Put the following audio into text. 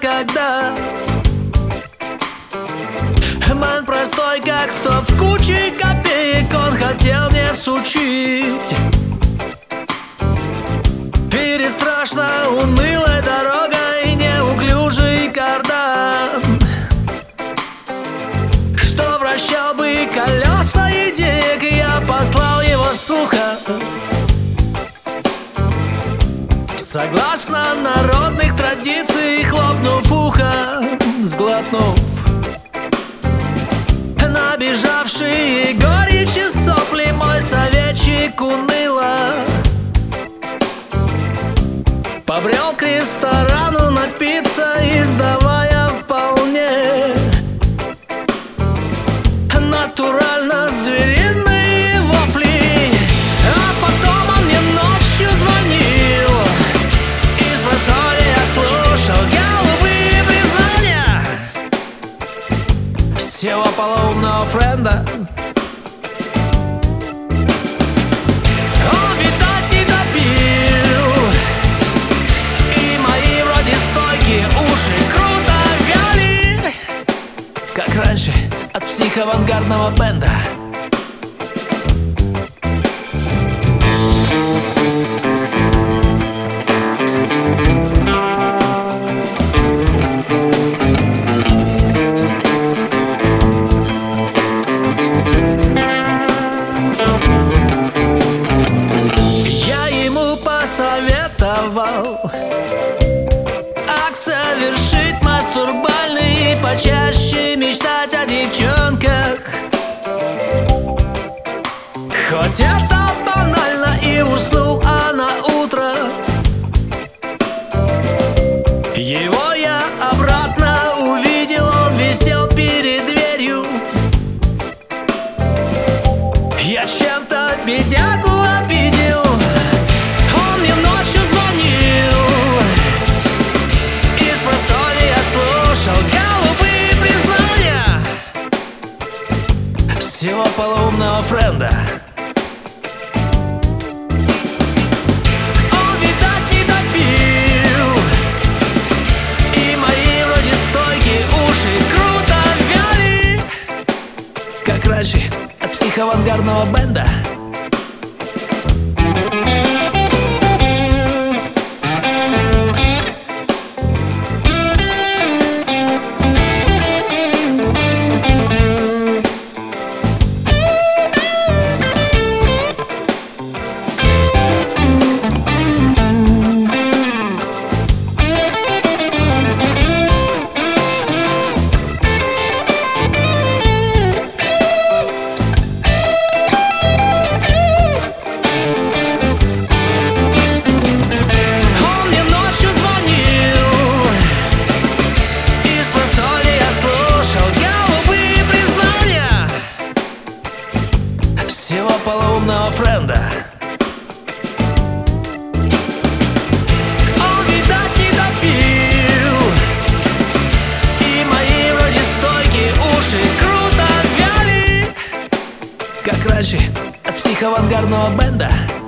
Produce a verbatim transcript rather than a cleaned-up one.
когда бэнд простой, как сто в куче копеек, он хотел мне всучить. Перестрашно унылой дорогой неуклюжий кардан, что вращал бы колеса идеек, я послал его сухо, согласно народных традиций, хлопнув ухо, сглотнув набежавшие горечи сопли, мой советчик уныло побрел к ресторану напиться, издавая вполне натурально звериные вопли. А потом он мне ночью звонил, из просонья я слушал голубые признания всего полоумного френда. Он, видать, не допил, и мои вроде стойкие уши круто вяли, как раньше от психоавангардного бенда. Советовал акт совершить мастурбальный и почаще мечтать о девчонках. Хоть это банально, и уснул, а на утро его я обратно увидел, он висел перед дверью. Я чем-то бедягу обидел. Всего полоумного френда. Он, видать, не допил, и мои вроде стойкие уши круто вяли, как раньше от психоавангардного бенда. Всего полоумного френда. Он, видать, не допил, и мои вроде стойкие уши круто вяли, как раньше от психоавангардного бенда.